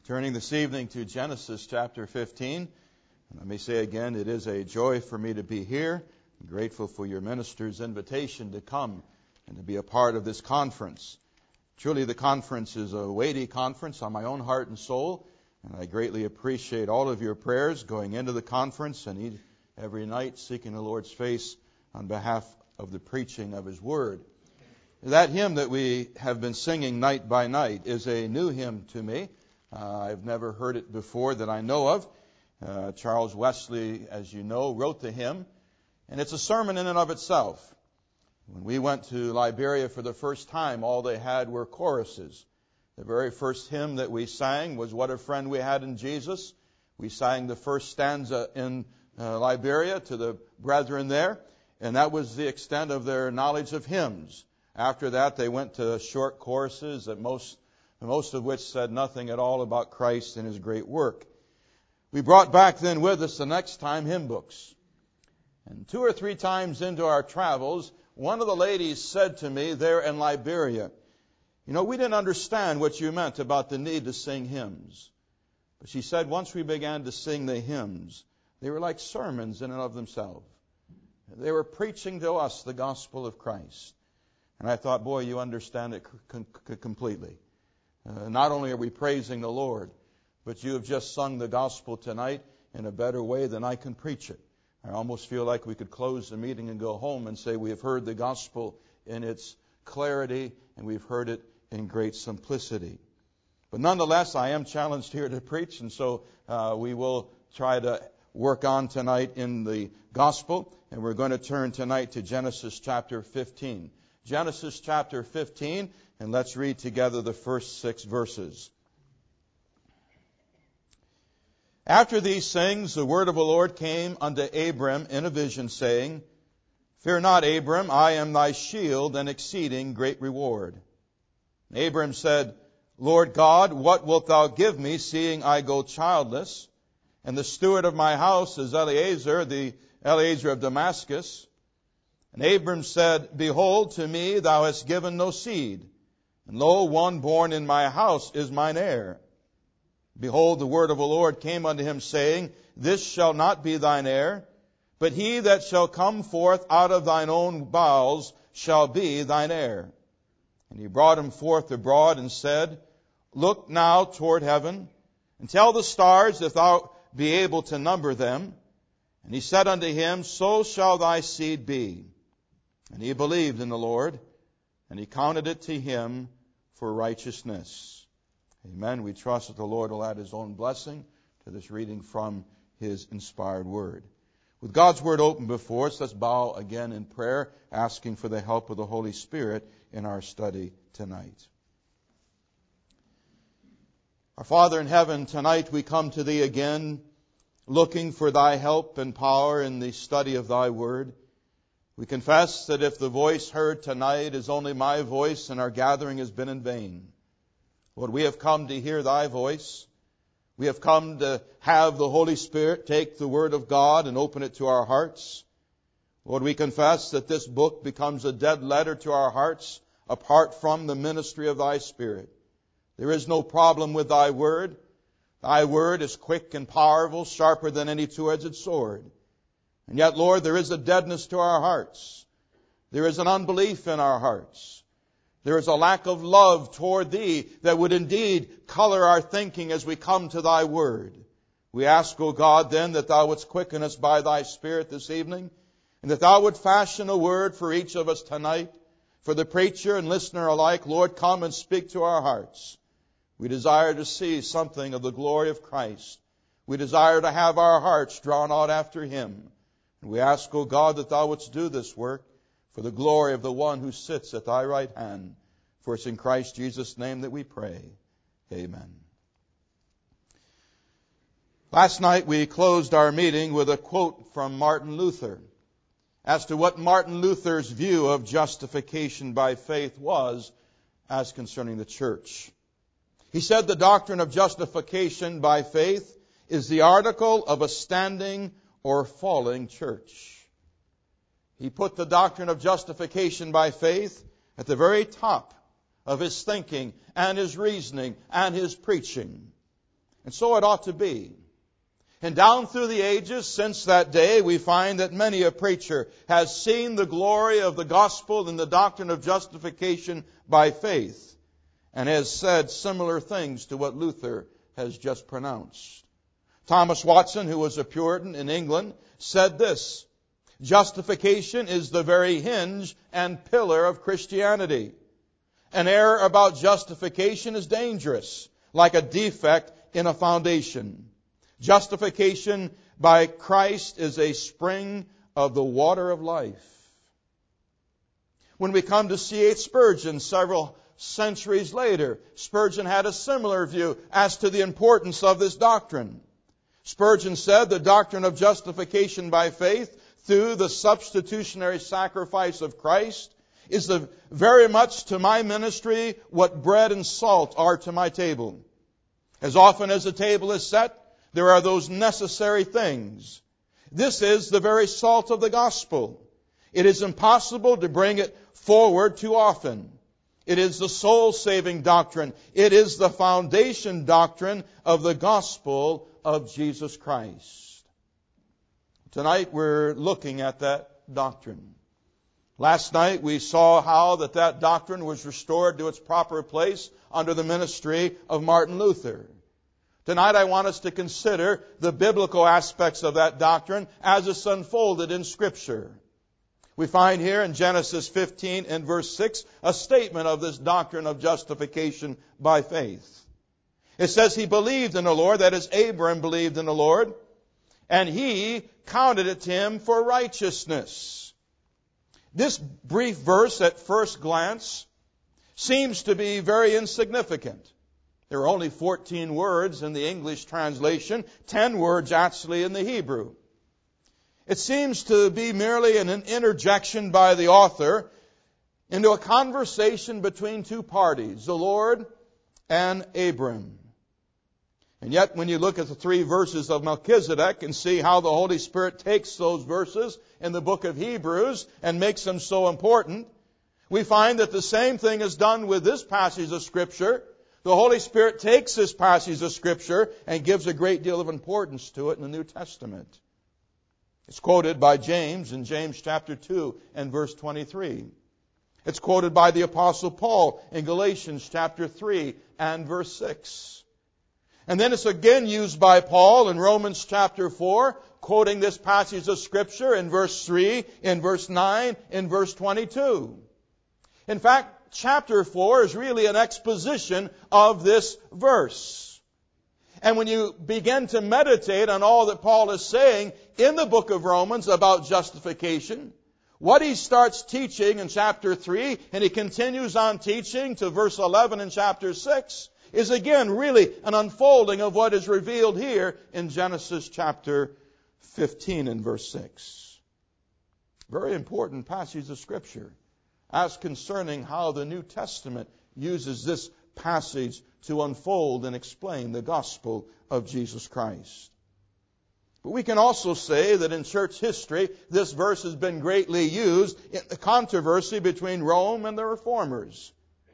Turning this evening to Genesis chapter 15. And let me say again, it is a joy for me to be here. I'm grateful for your minister's invitation to come and to be a part of this conference. Truly, the conference is a weighty conference on my own heart and soul, and I greatly appreciate all of your prayers going into the conference and every night seeking the Lord's face on behalf of the preaching of His Word. That hymn that we have been singing night by night is a new hymn to me. I've never heard it before that I know of. Charles Wesley, as you know, wrote the hymn, and it's a sermon in and of itself. When we went to Liberia for the first time, all they had were choruses. The very first hymn that we sang was "What a Friend We Had in Jesus." We sang the first stanza in Liberia to the brethren there, and that was the extent of their knowledge of hymns. After that, they went to short choruses that most of which said nothing at all about Christ and His great work. We brought back then with us the next time hymn books. And 2 or 3 times into our travels, one of the ladies said to me there in Liberia, we didn't understand what you meant about the need to sing hymns. But she said once we began to sing the hymns, they were like sermons in and of themselves. They were preaching to us the gospel of Christ. And I thought, boy, you understand it completely. Not only are we praising the Lord, but you have just sung the gospel tonight in a better way than I can preach it. I almost feel like we could close the meeting and go home and say we have heard the gospel in its clarity and we've heard it in great simplicity. But nonetheless, I am challenged here to preach, and so we will try to work on tonight in the gospel, and we're going to turn tonight to Genesis chapter 15. Genesis chapter 15, and let's read together the first 6 verses. After these things, the word of the Lord came unto Abram in a vision, saying, Fear not, Abram, I am thy shield and exceeding great reward. And Abram said, Lord God, what wilt thou give me, seeing I go childless? And the steward of my house is Eliezer, the Eliezer of Damascus. And Abram said, Behold, to me thou hast given no seed, and lo, one born in my house is mine heir. Behold, the word of the Lord came unto him, saying, This shall not be thine heir, but he that shall come forth out of thine own bowels shall be thine heir. And he brought him forth abroad and said, Look now toward heaven, and tell the stars if thou be able to number them. And he said unto him, So shall thy seed be. And he believed in the Lord, and he counted it to him for righteousness. Amen. We trust that the Lord will add His own blessing to this reading from His inspired word. With God's word open before us, let's bow again in prayer, asking for the help of the Holy Spirit in our study tonight. Our Father in heaven, tonight we come to Thee again, looking for Thy help and power in the study of Thy word. We confess that if the voice heard tonight is only my voice and our gathering has been in vain. Lord, we have come to hear Thy voice. We have come to have the Holy Spirit take the Word of God and open it to our hearts. Lord, we confess that this book becomes a dead letter to our hearts apart from the ministry of Thy Spirit. There is no problem with Thy Word. Thy Word is quick and powerful, sharper than any two-edged sword. And yet, Lord, there is a deadness to our hearts. There is an unbelief in our hearts. There is a lack of love toward Thee that would indeed color our thinking as we come to Thy Word. We ask, O God, then, that Thou wouldst quicken us by Thy Spirit this evening, and that Thou would fashion a word for each of us tonight, for the preacher and listener alike. Lord, come and speak to our hearts. We desire to see something of the glory of Christ. We desire to have our hearts drawn out after Him. And we ask, O God, that Thou wouldst do this work for the glory of the one who sits at Thy right hand. For it's in Christ Jesus' name that we pray. Amen. Last night we closed our meeting with a quote from Martin Luther as to what Martin Luther's view of justification by faith was as concerning the church. He said the doctrine of justification by faith is the article of a standing or falling church. He put the doctrine of justification by faith at the very top of his thinking and his reasoning and his preaching. And so it ought to be. And down through the ages since that day, we find that many a preacher has seen the glory of the gospel and the doctrine of justification by faith, and has said similar things to what Luther has just pronounced. Thomas Watson, who was a Puritan in England, said this: "Justification is the very hinge and pillar of Christianity. An error about justification is dangerous, like a defect in a foundation. Justification by Christ is a spring of the water of life." When we come to C.H. Spurgeon, several centuries later, Spurgeon had a similar view as to the importance of this doctrine. Spurgeon said, "The doctrine of justification by faith through the substitutionary sacrifice of Christ is very much to my ministry what bread and salt are to my table. As often as the table is set, there are those necessary things. This is the very salt of the gospel. It is impossible to bring it forward too often. It is the soul-saving doctrine. It is the foundation doctrine of the gospel of Jesus Christ." Tonight we're looking at that doctrine. Last night we saw how that doctrine was restored to its proper place under the ministry of Martin Luther. Tonight I want us to consider the biblical aspects of that doctrine as it's unfolded in Scripture. We find here in Genesis 15 and verse 6 a statement of this doctrine of justification by faith. It says, "He believed in the Lord," that is, Abram believed in the Lord, "and He counted it to him for righteousness." This brief verse at first glance seems to be very insignificant. There are only 14 words in the English translation, 10 words actually in the Hebrew. It seems to be merely an interjection by the author into a conversation between two parties, the Lord and Abram. And yet, when you look at the 3 verses of Melchizedek and see how the Holy Spirit takes those verses in the book of Hebrews and makes them so important, we find that the same thing is done with this passage of Scripture. The Holy Spirit takes this passage of Scripture and gives a great deal of importance to it in the New Testament. It's quoted by James in James chapter 2 and verse 23. It's quoted by the Apostle Paul in Galatians chapter 3 and verse 6. And then it's again used by Paul in Romans chapter 4, quoting this passage of Scripture in verse 3, in verse 9, in verse 22. In fact, chapter 4 is really an exposition of this verse. And when you begin to meditate on all that Paul is saying in the book of Romans about justification, what he starts teaching in chapter 3, and he continues on teaching to verse 11 in chapter 6, is again really an unfolding of what is revealed here in Genesis chapter 15 and verse 6. Very important passage of Scripture as concerning how the New Testament uses this passage to unfold and explain the gospel of Jesus Christ. But we can also say that in church history, this verse has been greatly used in the controversy between Rome and the Reformers.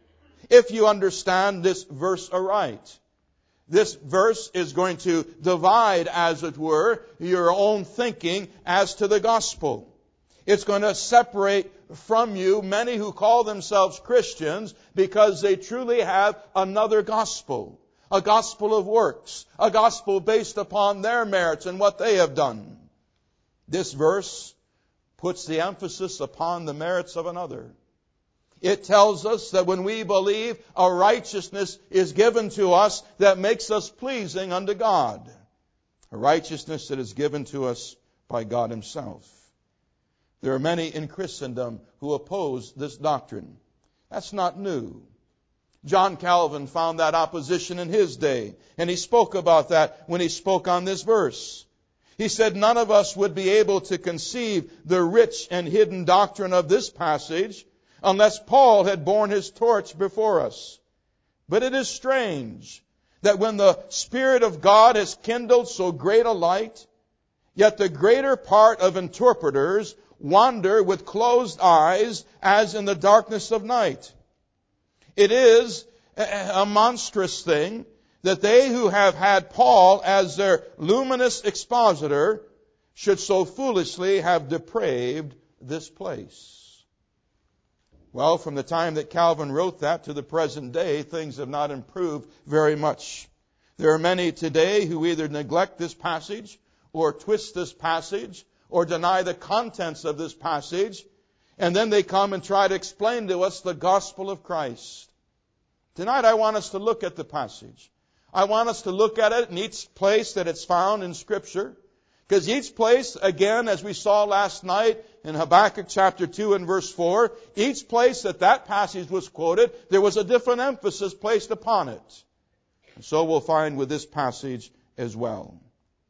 If you understand this verse aright, this verse is going to divide, as it were, your own thinking as to the gospel. It's going to separate from you many who call themselves Christians because they truly have another gospel, a gospel of works, a gospel based upon their merits and what they have done. This verse puts the emphasis upon the merits of another. It tells us that when we believe, a righteousness is given to us that makes us pleasing unto God. A righteousness that is given to us by God Himself. There are many in Christendom who oppose this doctrine. That's not new. John Calvin found that opposition in his day, and he spoke about that when he spoke on this verse. He said, "None of us would be able to conceive the rich and hidden doctrine of this passage unless Paul had borne his torch before us. But it is strange that when the Spirit of God has kindled so great a light, yet the greater part of interpreters wander with closed eyes as in the darkness of night. It is a monstrous thing that they who have had Paul as their luminous expositor should so foolishly have depraved this place. Well, from the time that Calvin wrote that to the present day, things have not improved very much. There are many today who either neglect this passage or twist this passage or deny the contents of this passage, and then they come and try to explain to us the gospel of Christ. Tonight I want us to look at the passage. I want us to look at it in each place that it's found in Scripture. Because each place, again, as we saw last night in Habakkuk chapter 2 and verse 4, each place that passage was quoted, there was a different emphasis placed upon it. And so we'll find with this passage as well.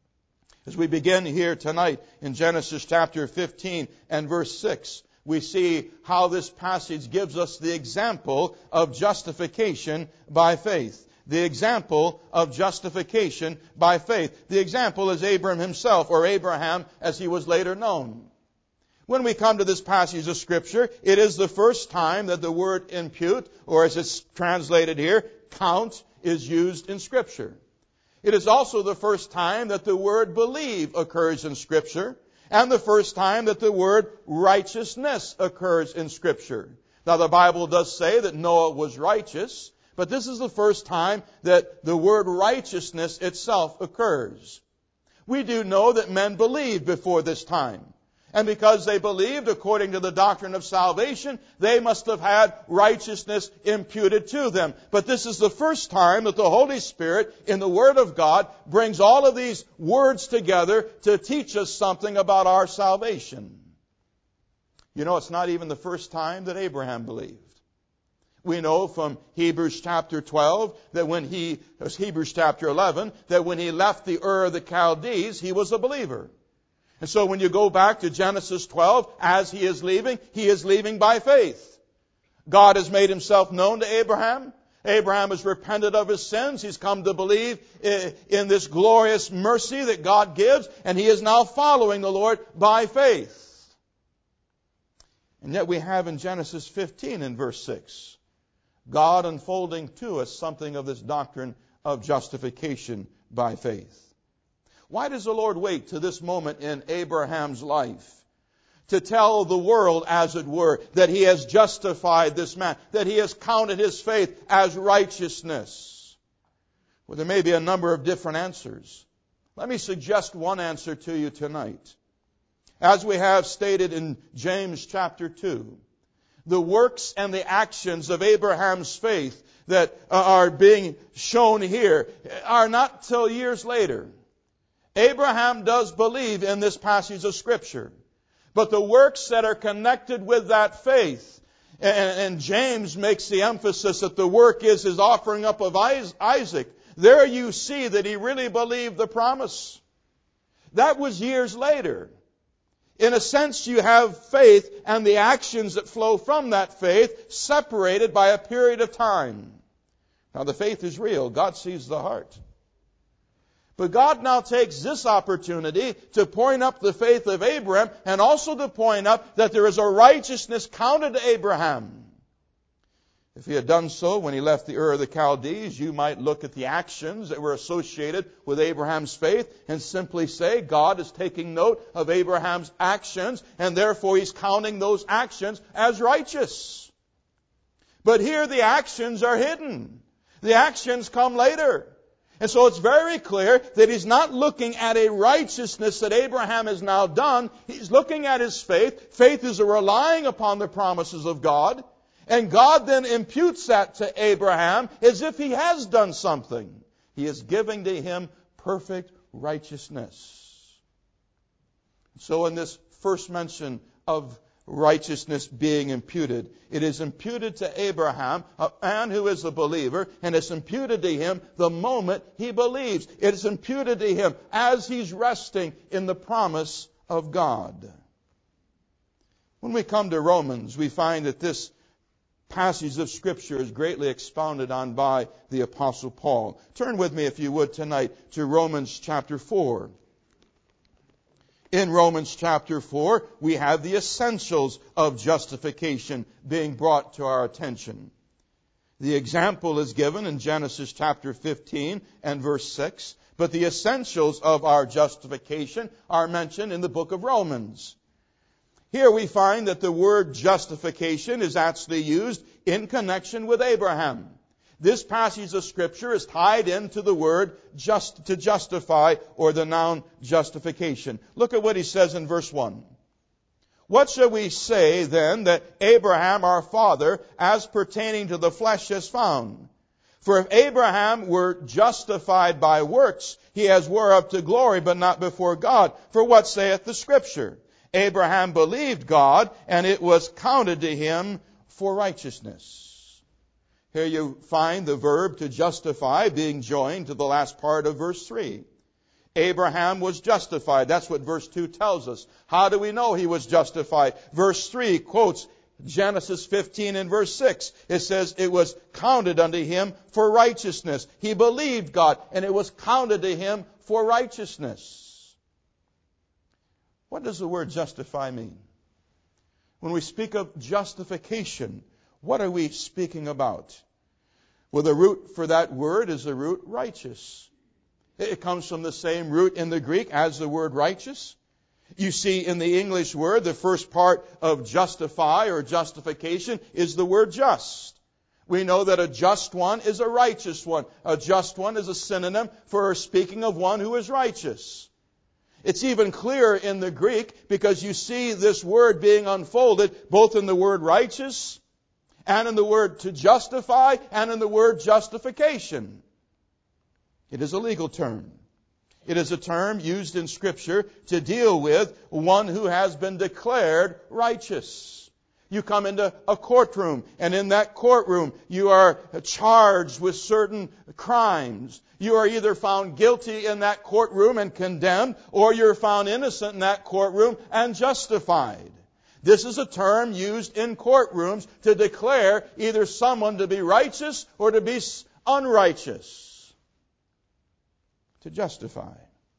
As we begin here tonight in Genesis chapter 15 and verse 6, we see how this passage gives us the example of justification by faith. The example of justification by faith. The example is Abraham himself, or Abraham as he was later known. When we come to this passage of Scripture, it is the first time that the word impute, or as it's translated here, count, is used in Scripture. It is also the first time that the word believe occurs in Scripture, and the first time that the word righteousness occurs in Scripture. Now the Bible does say that Noah was righteous, but this is the first time that the word righteousness itself occurs. We do know that men believed before this time. And because they believed according to the doctrine of salvation, they must have had righteousness imputed to them. But this is the first time that the Holy Spirit in the Word of God brings all of these words together to teach us something about our salvation. You know, it's not even the first time that Abraham believed. We know from Hebrews chapter 12 that Hebrews chapter 11, that when he left the Ur of the Chaldees, he was a believer. And so when you go back to Genesis 12, as he is leaving by faith. God has made himself known to Abraham. Abraham has repented of his sins. He's come to believe in this glorious mercy that God gives, and he is now following the Lord by faith. And yet we have in Genesis 15 in verse 6, God unfolding to us something of this doctrine of justification by faith. Why does the Lord wait to this moment in Abraham's life to tell the world, as it were, that he has justified this man, that he has counted his faith as righteousness? Well, there may be a number of different answers. Let me suggest one answer to you tonight. As we have stated in James chapter 2, the works and the actions of Abraham's faith that are being shown here are not till years later. Abraham does believe in this passage of Scripture, but the works that are connected with that faith, and James makes the emphasis that the work is his offering up of Isaac, there you see that he really believed the promise. That was years later. In a sense, you have faith and the actions that flow from that faith separated by a period of time. Now, the faith is real. God sees the heart. But God now takes this opportunity to point up the faith of Abraham and also to point up that there is a righteousness counted to Abraham. If he had done so when he left the Ur of the Chaldees, you might look at the actions that were associated with Abraham's faith and simply say, God is taking note of Abraham's actions, and therefore he's counting those actions as righteous. But here the actions are hidden. The actions come later. And so it's very clear that he's not looking at a righteousness that Abraham has now done. He's looking at his faith. Faith is relying upon the promises of God. And God then imputes that to Abraham as if he has done something. He is giving to him perfect righteousness. So in this first mention of righteousness being imputed, it is imputed to Abraham, a man who is a believer, and it's imputed to him the moment he believes. It is imputed to him as he's resting in the promise of God. When we come to Romans, we find that this passage of Scripture is greatly expounded on by the Apostle Paul. Turn with me, if you would, tonight to Romans chapter 4. In Romans chapter 4, we have the essentials of justification being brought to our attention. The example is given in Genesis chapter 15 and verse 6, but the essentials of our justification are mentioned in the book of Romans. Here we find that the word justification is actually used in connection with Abraham. This passage of Scripture is tied into the word to justify, or the noun justification. Look at what he says in verse 1. What shall we say then that Abraham our father, as pertaining to the flesh, has found? For if Abraham were justified by works, he has whereof to glory, but not before God. For what saith the Scripture? Abraham believed God, and it was counted to him for righteousness. Here you find the verb to justify being joined to the last part of verse 3. Abraham was justified. That's what verse 2 tells us. How do we know he was justified? Verse 3 quotes Genesis 15 and verse 6. It says, it was counted unto him for righteousness. He believed God, and it was counted to him for righteousness. What does the word justify mean? When we speak of justification, what are we speaking about? Well, the root for that word is the root righteous. It comes from the same root in the Greek as the word righteous. You see in the English word, the first part of justify or justification is the word just. We know that a just one is a righteous one. A just one is a synonym for speaking of one who is righteous. It's even clearer in the Greek because you see this word being unfolded both in the word righteous and in the word to justify and in the word justification. It is a legal term. It is a term used in Scripture to deal with one who has been declared righteous. You come into a courtroom, and in that courtroom you are charged with certain crimes. You are either found guilty in that courtroom and condemned, or you're found innocent in that courtroom and justified. This is a term used in courtrooms to declare either someone to be righteous or to be unrighteous. To justify.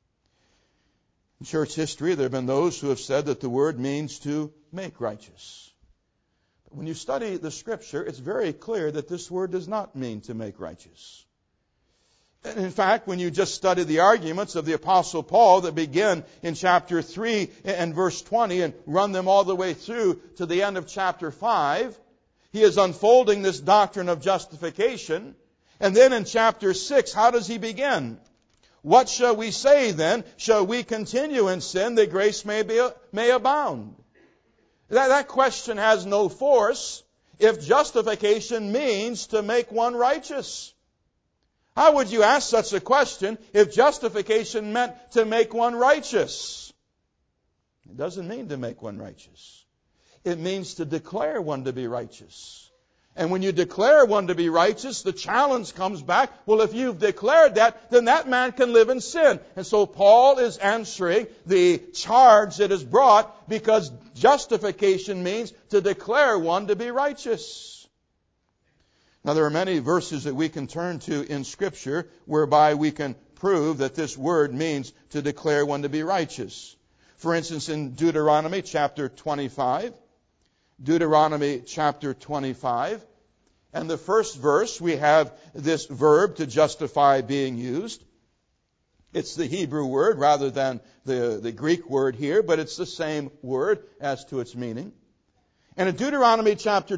In church history, there have been those who have said that the word means to make righteous. But when you study the Scripture, it's very clear that this word does not mean to make righteous. And in fact, when you just study the arguments of the Apostle Paul that begin in chapter 3 and verse 20 and run them all the way through to the end of chapter 5, he is unfolding this doctrine of justification. And then in chapter 6, how does he begin? What shall we say then? Shall we continue in sin that grace may abound? That question has no force if justification means to make one righteous. How would you ask such a question if justification meant to make one righteous? It doesn't mean to make one righteous. It means to declare one to be righteous. And when you declare one to be righteous, the challenge comes back, well, if you've declared that, then that man can live in sin. And so Paul is answering the charge that is brought because justification means to declare one to be righteous. Now, there are many verses that we can turn to in Scripture whereby we can prove that this word means to declare one to be righteous. For instance, in Deuteronomy chapter 25, Deuteronomy chapter 25. And the first verse, we have this verb to justify being used. It's the Hebrew word rather than the Greek word here, but it's the same word as to its meaning. And in Deuteronomy chapter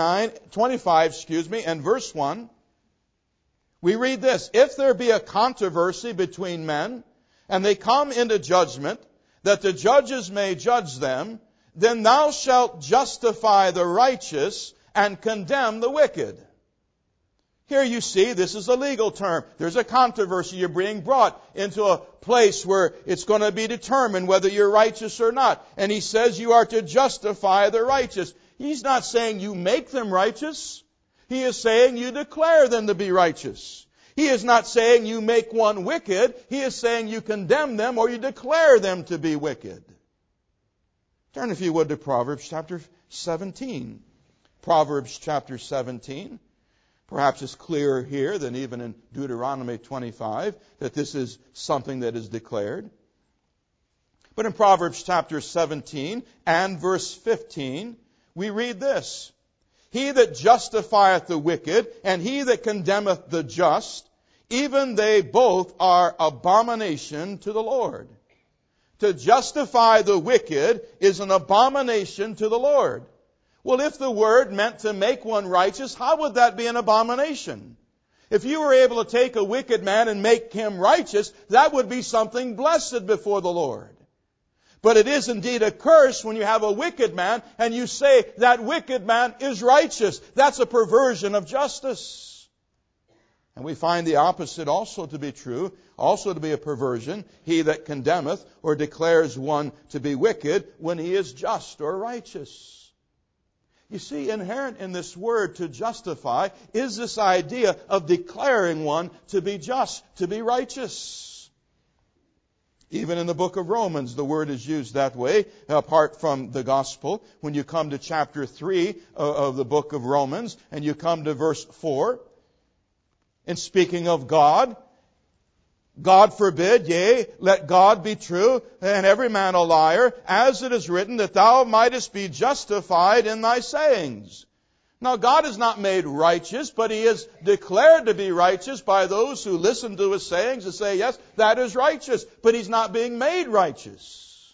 25, and verse 1, we read this: If there be a controversy between men, and they come into judgment, that the judges may judge them, then thou shalt justify the righteous and condemn the wicked. Here you see, this is a legal term. There's a controversy. You're being brought into a place where it's going to be determined whether you're righteous or not. And he says you are to justify the righteous. He's not saying you make them righteous. He is saying you declare them to be righteous. He is not saying you make one wicked. He is saying you condemn them or you declare them to be wicked. Turn, if you would, to Proverbs chapter 17. Proverbs chapter 17. Perhaps it's clearer here than even in Deuteronomy 25 that this is something that is declared. But in Proverbs chapter 17 and verse 15, we read this: He that justifieth the wicked, and he that condemneth the just, even they both are abomination to the Lord. To justify the wicked is an abomination to the Lord. Well, if the word meant to make one righteous, how would that be an abomination? If you were able to take a wicked man and make him righteous, that would be something blessed before the Lord. But it is indeed a curse when you have a wicked man and you say that wicked man is righteous. That's a perversion of justice. And we find the opposite also to be true, also to be a perversion. He that condemneth or declares one to be wicked when he is just or righteous. You see, inherent in this word to justify is this idea of declaring one to be just, to be righteous. Even in the book of Romans, the word is used that way, apart from the gospel. When you come to chapter 3 of the book of Romans, and you come to verse 4, in speaking of God, God forbid, yea, let God be true, and every man a liar, as it is written, that thou mightest be justified in thy sayings. Now, God is not made righteous, but He is declared to be righteous by those who listen to His sayings and say, yes, that is righteous, but He's not being made righteous.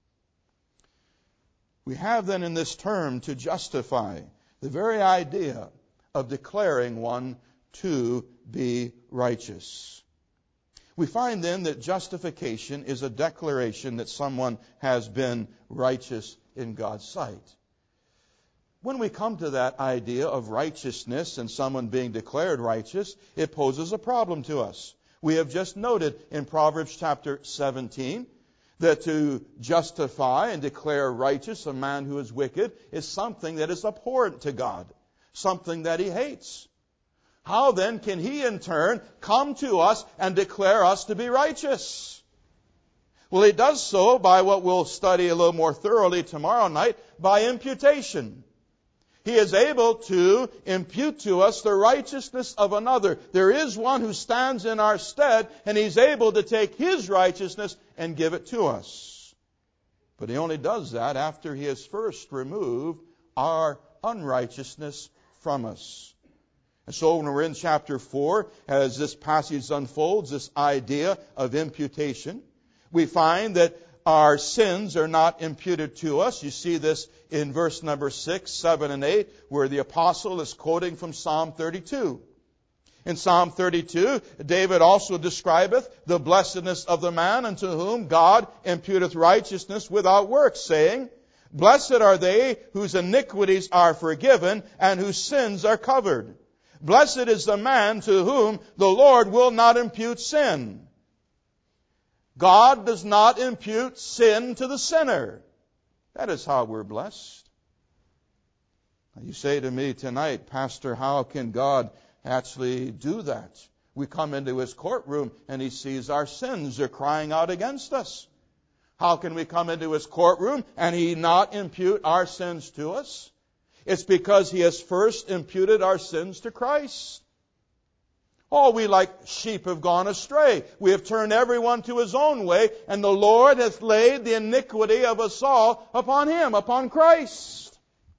We have then in this term to justify the very idea of declaring one to be righteous. We find then that justification is a declaration that someone has been righteous in God's sight. When we come to that idea of righteousness and someone being declared righteous, it poses a problem to us. We have just noted in Proverbs chapter 17 that to justify and declare righteous a man who is wicked is something that is abhorrent to God, something that He hates. How then can He in turn come to us and declare us to be righteous? Well, He does so by what we'll study a little more thoroughly tomorrow night, by imputation. He is able to impute to us the righteousness of another. There is one who stands in our stead, and He's able to take His righteousness and give it to us. But He only does that after He has first removed our unrighteousness from us. And so when we're in chapter 4, as this passage unfolds, this idea of imputation, we find that our sins are not imputed to us. You see this in verse number 6, 7, and 8, where the apostle is quoting from Psalm 32. In Psalm 32, David also describeth the blessedness of the man unto whom God imputeth righteousness without works, saying, Blessed are they whose iniquities are forgiven and whose sins are covered. Blessed is the man to whom the Lord will not impute sin. God does not impute sin to the sinner. That is how we're blessed. Now you say to me tonight, Pastor, how can God actually do that? We come into His courtroom and He sees our sins. They're crying out against us. How can we come into His courtroom and He not impute our sins to us? It's because He has first imputed our sins to Christ. Oh, we like sheep have gone astray. We have turned everyone to his own way, and the Lord hath laid the iniquity of us all upon Him, upon Christ.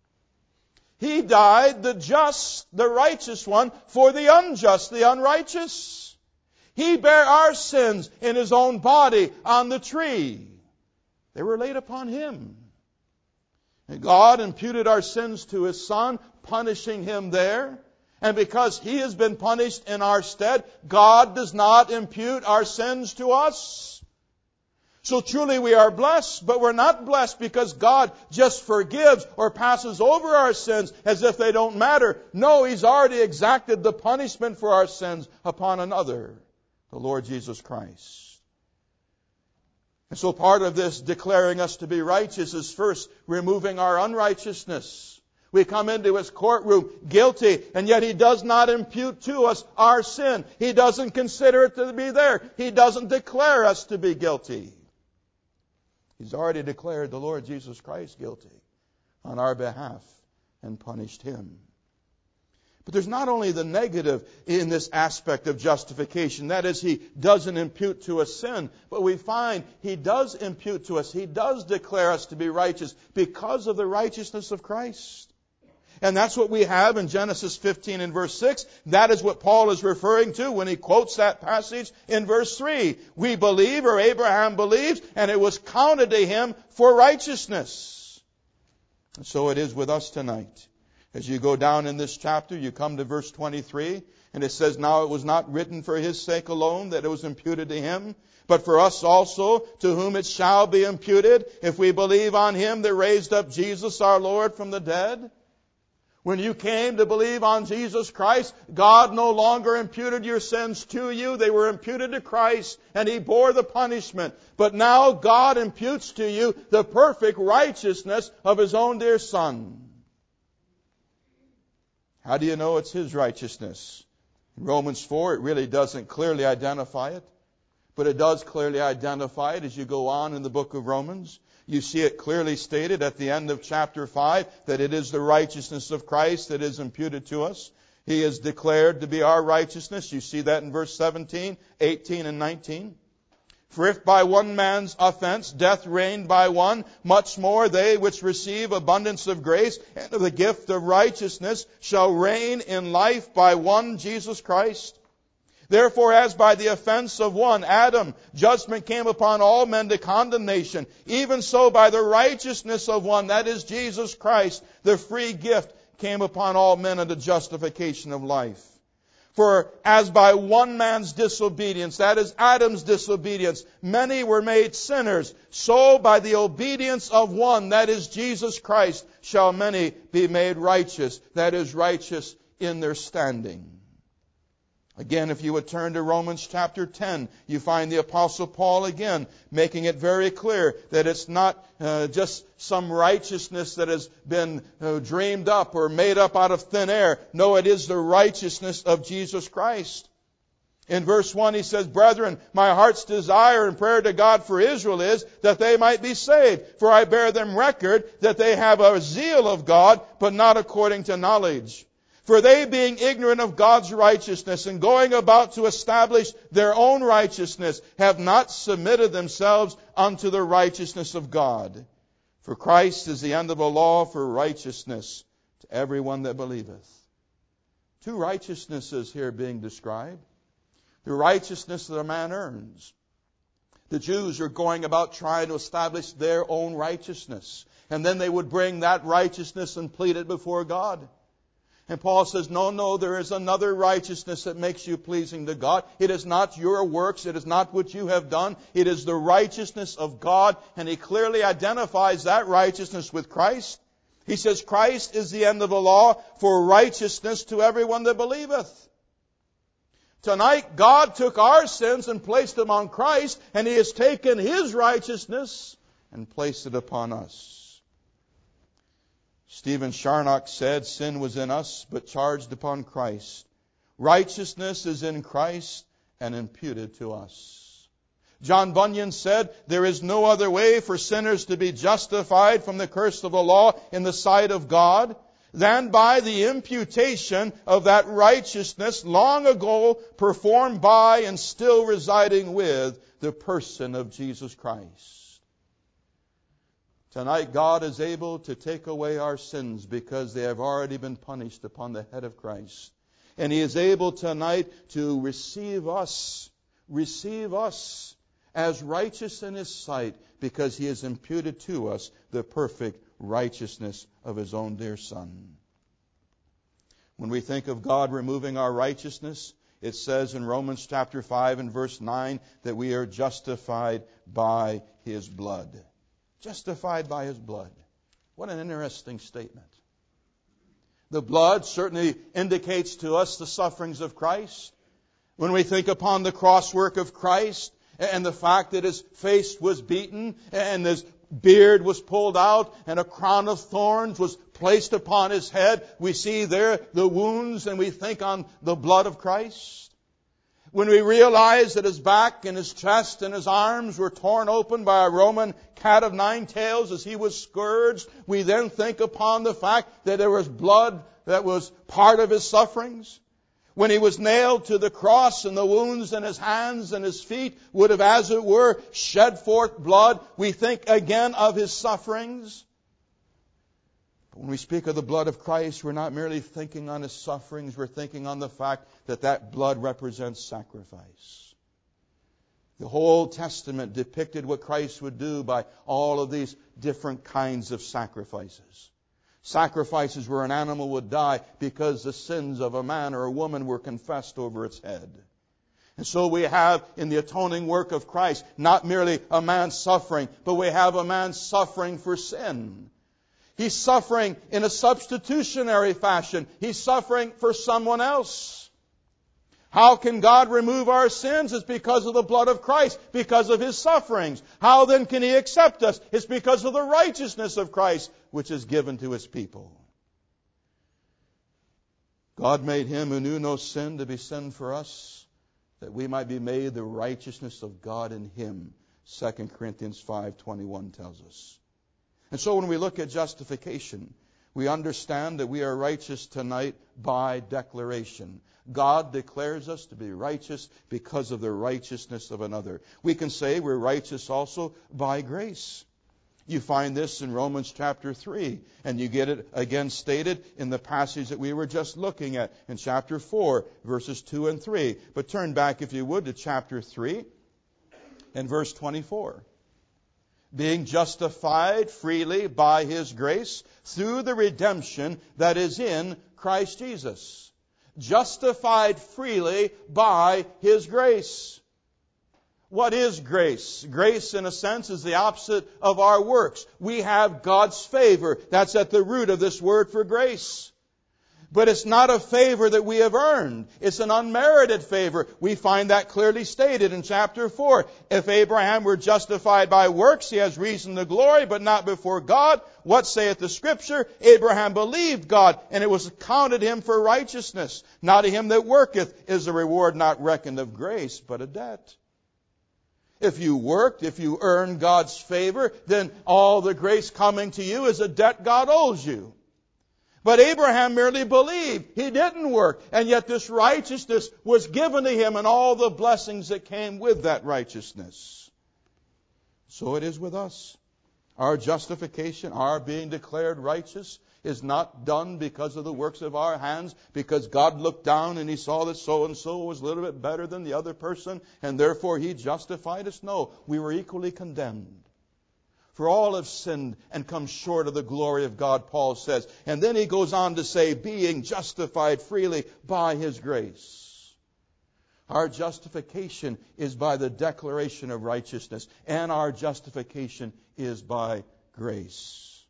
He died, the just, the righteous one, for the unjust, the unrighteous. He bare our sins in His own body on the tree. They were laid upon Him. And God imputed our sins to His Son, punishing Him there. And because He has been punished in our stead, God does not impute our sins to us. So truly we are blessed, but we're not blessed because God just forgives or passes over our sins as if they don't matter. No, He's already exacted the punishment for our sins upon another, the Lord Jesus Christ. And so part of this declaring us to be righteous is first removing our unrighteousness. We come into His courtroom guilty, and yet He does not impute to us our sin. He doesn't consider it to be there. He doesn't declare us to be guilty. He's already declared the Lord Jesus Christ guilty on our behalf and punished Him. But there's not only the negative in this aspect of justification. That is, He doesn't impute to us sin. But we find He does impute to us. He does declare us to be righteous because of the righteousness of Christ. And that's what we have in Genesis 15 and verse 6. That is what Paul is referring to when he quotes that passage in verse 3. We believe, or Abraham believes, and it was counted to him for righteousness. And so it is with us tonight. As you go down in this chapter, you come to verse 23, and it says, Now it was not written for his sake alone that it was imputed to him, but for us also, to whom it shall be imputed, if we believe on him that raised up Jesus our Lord from the dead. When you came to believe on Jesus Christ, God no longer imputed your sins to you. They were imputed to Christ, and He bore the punishment. But now God imputes to you the perfect righteousness of His own dear Son. How do you know it's His righteousness? In Romans 4, it really doesn't clearly identify it. But it does clearly identify it as you go on in the book of Romans. You see it clearly stated at the end of chapter 5 that it is the righteousness of Christ that is imputed to us. He is declared to be our righteousness. You see that in verse 17, 18, and 19. For if by one man's offense death reigned by one, much more they which receive abundance of grace and of the gift of righteousness shall reign in life by one Jesus Christ. Therefore, as by the offense of one, Adam, judgment came upon all men to condemnation, even so by the righteousness of one, that is Jesus Christ, the free gift came upon all men unto justification of life. For as by one man's disobedience, that is Adam's disobedience, many were made sinners, so by the obedience of one, that is Jesus Christ, shall many be made righteous, that is righteous in their standing. Again, if you would turn to Romans chapter 10, you find the Apostle Paul again making it very clear that it's not just some righteousness that has been dreamed up or made up out of thin air. No, it is the righteousness of Jesus Christ. In verse 1 he says, Brethren, my heart's desire and prayer to God for Israel is that they might be saved. For I bear them record that they have a zeal of God, but not according to knowledge. For they, being ignorant of God's righteousness and going about to establish their own righteousness, have not submitted themselves unto the righteousness of God. For Christ is the end of the law for righteousness to everyone that believeth. Two righteousnesses here being described. The righteousness that a man earns. The Jews are going about trying to establish their own righteousness. And then they would bring that righteousness and plead it before God. And Paul says, no, there is another righteousness that makes you pleasing to God. It is not your works. It is not what you have done. It is the righteousness of God. And he clearly identifies that righteousness with Christ. He says, Christ is the end of the law for righteousness to everyone that believeth. Tonight, God took our sins and placed them on Christ, and He has taken His righteousness and placed it upon us. Stephen Charnock said, sin was in us, but charged upon Christ. Righteousness is in Christ and imputed to us. John Bunyan said, there is no other way for sinners to be justified from the curse of the law in the sight of God than by the imputation of that righteousness long ago performed by and still residing with the person of Jesus Christ. Tonight, God is able to take away our sins because they have already been punished upon the head of Christ. And He is able tonight to receive us as righteous in His sight because He has imputed to us the perfect righteousness of His own dear Son. When we think of God removing our righteousness, it says in Romans chapter 5 and verse 9 that we are justified by His blood. Justified by His blood. What an interesting statement. The blood certainly indicates to us the sufferings of Christ. When we think upon the cross work of Christ and the fact that His face was beaten and His beard was pulled out and a crown of thorns was placed upon His head, we see there the wounds and we think on the blood of Christ. When we realize that His back and His chest and His arms were torn open by a Roman cat of nine tails as He was scourged, we then think upon the fact that there was blood that was part of His sufferings. When He was nailed to the cross and the wounds in His hands and His feet would have, as it were, shed forth blood, we think again of His sufferings. When we speak of the blood of Christ, we're not merely thinking on His sufferings, we're thinking on the fact that that blood represents sacrifice. The whole Testament depicted what Christ would do by all of these different kinds of sacrifices. Sacrifices where an animal would die because the sins of a man or a woman were confessed over its head. And so we have in the atoning work of Christ not merely a man suffering, but we have a man suffering for sin. He's suffering in a substitutionary fashion. He's suffering for someone else. How can God remove our sins? It's because of the blood of Christ, because of His sufferings. How then can He accept us? It's because of the righteousness of Christ, which is given to His people. God made Him who knew no sin to be sin for us, that we might be made the righteousness of God in Him. 2 Corinthians 5:21 tells us. And so when we look at justification, we understand that we are righteous tonight by declaration. God declares us to be righteous because of the righteousness of another. We can say we're righteous also by grace. You find this in Romans chapter 3, and you get it again stated in the passage that we were just looking at in chapter 4, verses 2 and 3. But turn back, if you would, to chapter 3 and verse 24. Being justified freely by His grace through the redemption that is in Christ Jesus. Justified freely by His grace. What is grace? Grace, in a sense, is the opposite of our works. We have God's favor. That's at the root of this word for grace. But it's not a favor that we have earned. It's an unmerited favor. We find that clearly stated in chapter 4. If Abraham were justified by works, he has reason to glory, but not before God. What saith the Scripture? Abraham believed God, and it was accounted him for righteousness. Now to him that worketh is a reward not reckoned of grace, but a debt. If you worked, if you earned God's favor, then all the grace coming to you is a debt God owes you. But Abraham merely believed. He didn't work. And yet this righteousness was given to him and all the blessings that came with that righteousness. So it is with us. Our justification, our being declared righteous, is not done because of the works of our hands, because God looked down and He saw that so-and-so was a little bit better than the other person, and therefore He justified us. No, we were equally condemned. For all have sinned and come short of the glory of God, Paul says. And then he goes on to say, being justified freely by His grace. Our justification is by the declaration of righteousness, and our justification is by grace.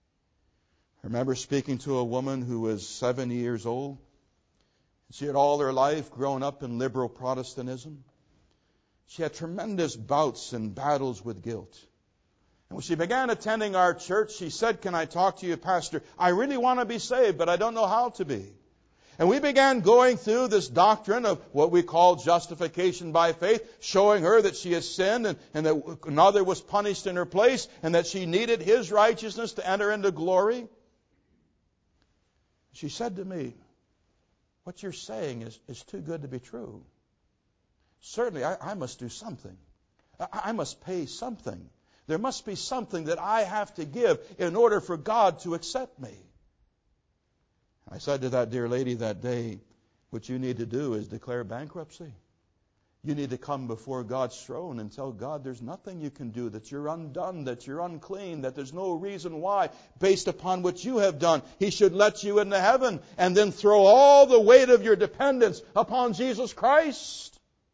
I remember speaking to a woman who was 70 years old. She had all her life grown up in liberal Protestantism. She had tremendous bouts and battles with guilt. And when she began attending our church, she said, "Can I talk to you, Pastor? I really want to be saved, but I don't know how to be." And we began going through this doctrine of what we call justification by faith, showing her that she has sinned and that another was punished in her place and that she needed His righteousness to enter into glory. She said to me, "What you're saying is too good to be true. Certainly, I must do something. I must pay something. There must be something that I have to give in order for God to accept me." I said to that dear lady that day, what you need to do is declare bankruptcy. You need to come before God's throne and tell God there's nothing you can do, that you're undone, that you're unclean, that there's no reason why, based upon what you have done, He should let you into heaven, and then throw all the weight of your dependence upon Jesus Christ.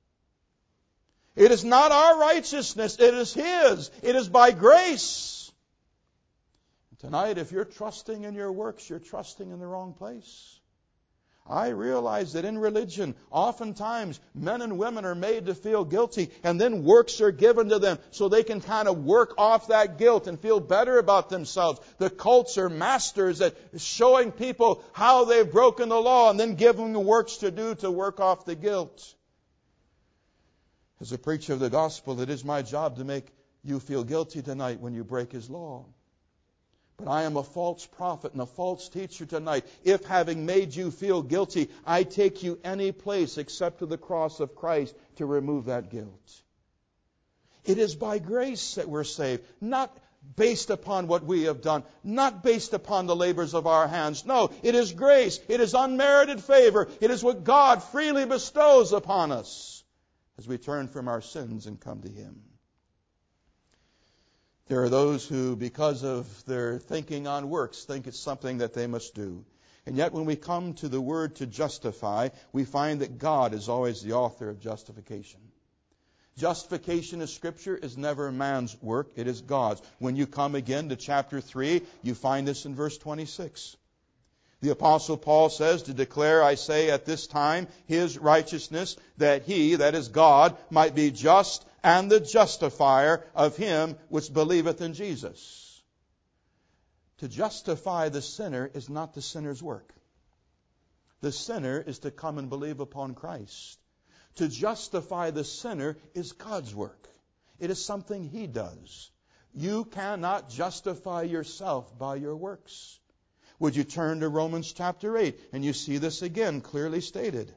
It is not our righteousness, it is His. It is by grace. Tonight, if you're trusting in your works, you're trusting in the wrong place. I realize that in religion, oftentimes men and women are made to feel guilty, and then works are given to them so they can kind of work off that guilt and feel better about themselves. The cults are masters at showing people how they've broken the law and then giving them works to do to work off the guilt. As a preacher of the gospel, it is my job to make you feel guilty tonight when you break His law. But I am a false prophet and a false teacher tonight. If having made you feel guilty, I take you any place except to the cross of Christ to remove that guilt. It is by grace that we're saved, not based upon what we have done, not based upon the labors of our hands. No, it is grace. It is unmerited favor. It is what God freely bestows upon us as we turn from our sins and come to Him. There are those who, because of their thinking on works, think it's something that they must do. And yet when we come to the word to justify, we find that God is always the author of justification. Justification in Scripture is never man's work, it is God's. When you come again to chapter 3, you find this in verse 26. The Apostle Paul says, to declare, I say, at this time, His righteousness, that He, that is God, might be just and the justifier of him which believeth in Jesus. To justify the sinner is not the sinner's work. The sinner is to come and believe upon Christ. To justify the sinner is God's work. It is something He does. You cannot justify yourself by your works. Would you turn to Romans chapter 8, and you see this again clearly stated.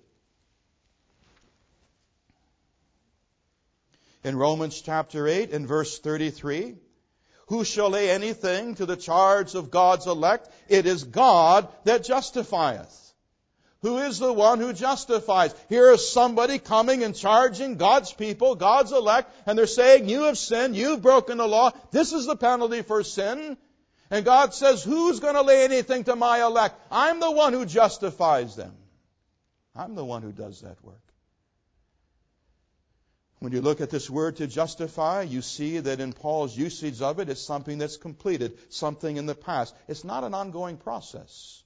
In Romans chapter 8 and verse 33, who shall lay anything to the charge of God's elect? It is God that justifieth. Who is the one who justifies? Here is somebody coming and charging God's people, God's elect, and they're saying, you have sinned, you've broken the law, this is the penalty for sin. And God says, who's going to lay anything to my elect? I'm the one who justifies them. I'm the one who does that work. When you look at this word to justify, you see that in Paul's usage of it, it's something that's completed, something in the past. It's not an ongoing process.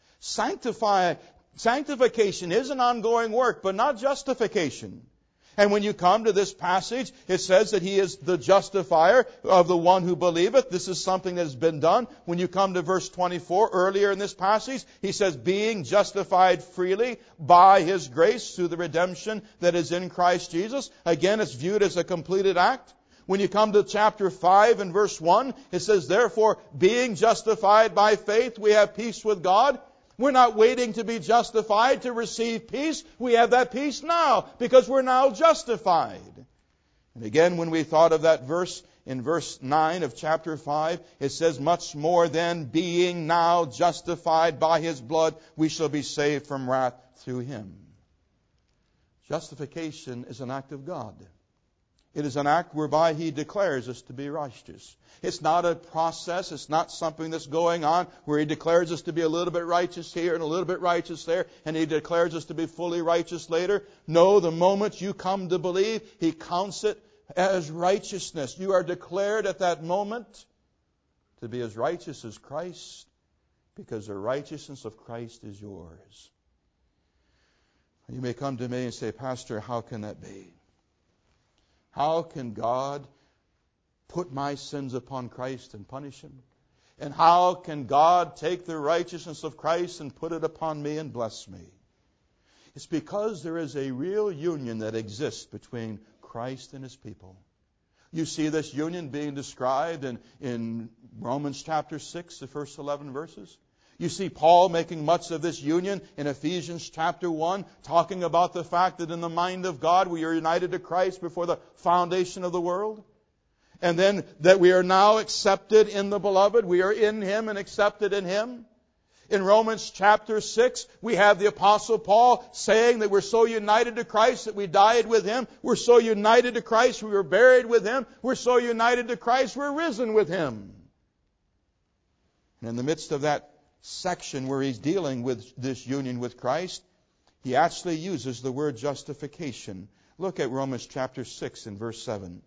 Sanctification is an ongoing work, but not justification. And when you come to this passage, it says that He is the justifier of the one who believeth. This is something that has been done. When you come to verse 24, earlier in this passage, he says, being justified freely by His grace through the redemption that is in Christ Jesus. Again, it's viewed as a completed act. When you come to chapter 5 and verse 1, it says, therefore, being justified by faith, we have peace with God. We're not waiting to be justified to receive peace. We have that peace now because we're now justified. And again, when we thought of that verse in verse 9 of chapter 5, it says, much more than being now justified by His blood, we shall be saved from wrath through Him. Justification is an act of God. It is an act whereby He declares us to be righteous. It's not a process. It's not something that's going on where He declares us to be a little bit righteous here and a little bit righteous there, and He declares us to be fully righteous later. No, the moment you come to believe, He counts it as righteousness. You are declared at that moment to be as righteous as Christ, because the righteousness of Christ is yours. You may come to me and say, Pastor, how can that be? How can God put my sins upon Christ and punish Him? And how can God take the righteousness of Christ and put it upon me and bless me? It's because there is a real union that exists between Christ and His people. You see this union being described in Romans chapter 6, the first 11 verses. You see Paul making much of this union in Ephesians chapter 1, talking about the fact that in the mind of God we are united to Christ before the foundation of the world. And then that we are now accepted in the Beloved. We are in Him and accepted in Him. In Romans chapter 6, we have the Apostle Paul saying that we're so united to Christ that we died with Him. We're so united to Christ we were buried with Him. We're so united to Christ we're risen with Him. And in the midst of that section where he's dealing with this union with Christ, he actually uses the word justification. Look at Romans chapter 6 and verse 7.